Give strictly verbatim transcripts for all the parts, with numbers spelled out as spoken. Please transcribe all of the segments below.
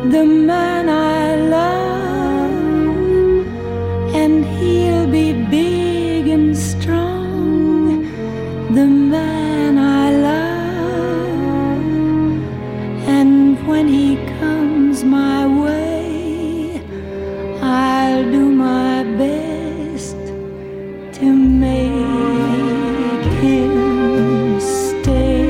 the man I love, and he'll be big and strong, the man I love. And when he comes my way, I'll do my best to make him stay.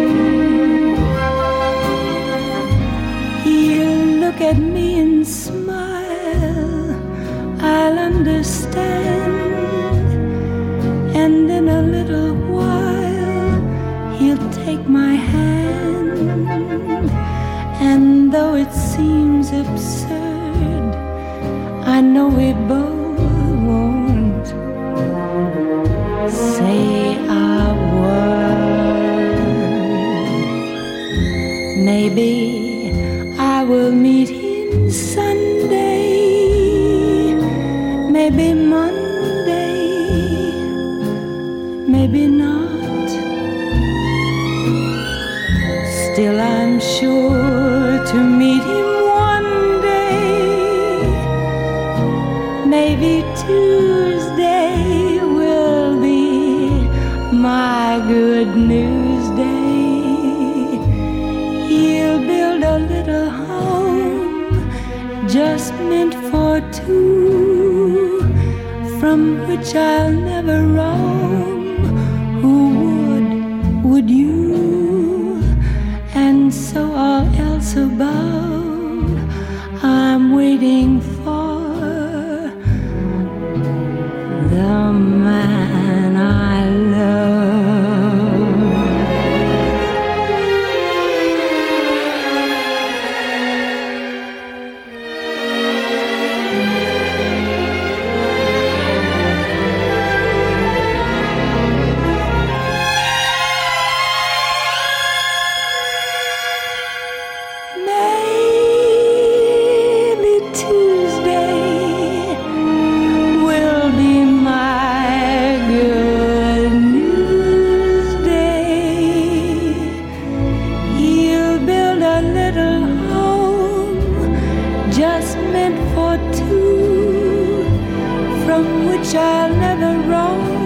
He'll look at me and smile, I'll understand, and in a little while he'll take my hand. And though it seems absurd, I know we both won't say a word. Maybe I will meet him Sunday, maybe Monday, maybe not. Still I'm sure to meet him one day. Maybe Tuesday will be my good news day. He'll build a little home just meant for two, from which I'll never roam. Who would, would you? And so all else above I'm waiting for the man I love. Maybe Tuesday will be my good news day. He'll build a little home just meant for two, from which I'll never roam.